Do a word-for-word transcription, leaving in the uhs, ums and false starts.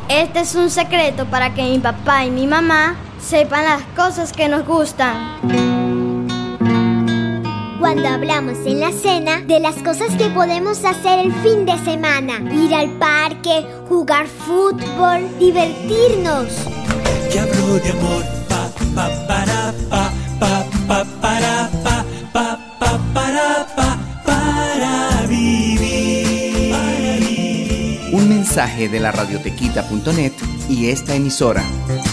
Este es un secreto para que mi papá y mi mamá sepan las cosas que nos gustan. Cuando hablamos en la cena de las cosas que podemos hacer el fin de semana, ir al parque, jugar fútbol, divertirnos. Que hablo de amor, pa, pa, para, pa, pa, pa, para, pa, pa, pa, para, pa, para vivir. Para vivir. Un mensaje de la radiotequita punto net y esta emisora.